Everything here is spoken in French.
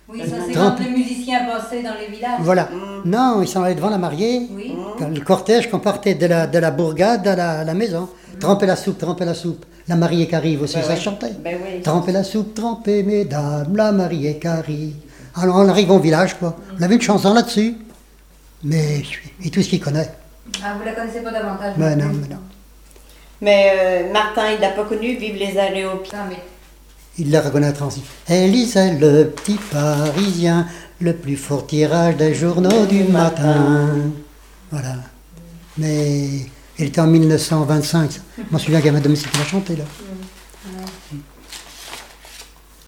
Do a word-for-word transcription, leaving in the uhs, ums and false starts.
Oui, ça c'est trempe... quand les musiciens passaient dans les villages. Voilà. Mmh. Non, ils s'en allaient devant la mariée. Oui. Quand le cortège, qu'on partait de la, de la bourgade à la, la maison. Mmh. Trempez la soupe, trempez la soupe. La mariée qui arrive aussi, ben ça oui. chantait. Ben oui. Trempez la soupe, trempez mesdames, la mariée qui arrive. Alors on arrive au village, quoi. Mmh. On avait une chanson là-dessus. Mais, et tout ce qu'il connaît. Ah, vous la connaissez pas davantage? Ben non, mais non. Mais euh, Martin, il l'a pas connu, Vive les aéroplanes. Ah, mais... Il la reconnaîtra aussi. Elle lisait le petit Parisien, le plus fort tirage des journaux du matin. Voilà. Mais il était en mille neuf cent vingt-cinq. Je m'en souviens qu'à ma domicile qui l'a chanté là.